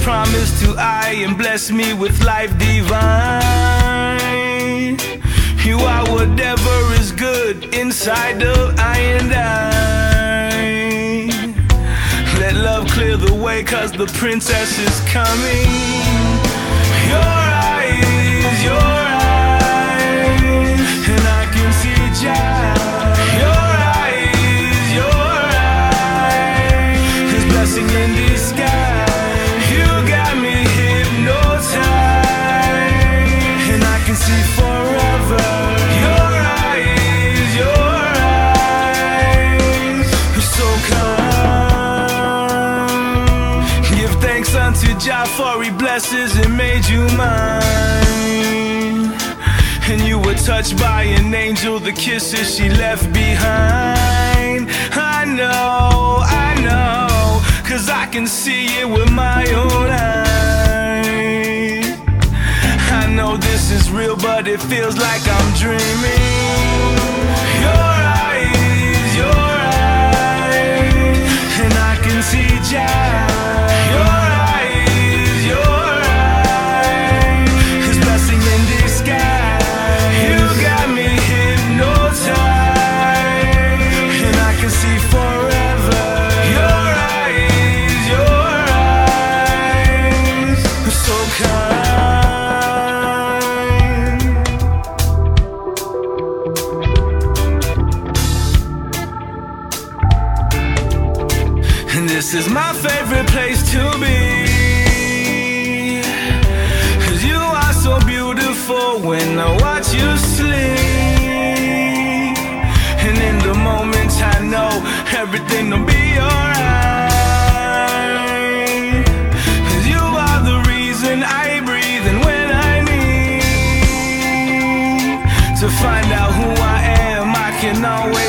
promised to eye and bless me with life divine. You are whatever is good inside of I and I. Let love clear the way, cause the princess is coming. Your eyes, and I can see Jah. Your eyes, His blessing in disguise. You got me hypnotized, and I can see forever. Your eyes, are so kind. Give thanks unto Jah, for He blesses and made you mine. And you were touched by an angel, the kisses she left behind. I know, cause I can see it with my own eyes. I know this is real, but it feels like I'm dreaming. Your eyes, and I can see Jah. Your eyes, His blessing in disguise. You got me hypnotized, and I can see forever. Your eyes, are so kind. And this is my favorite place to be, cause you are so beautiful when I watch you sleep. And in the moments I know everything will be alright, cause you are the reason I breathe. And when I need to find out who I am, I can always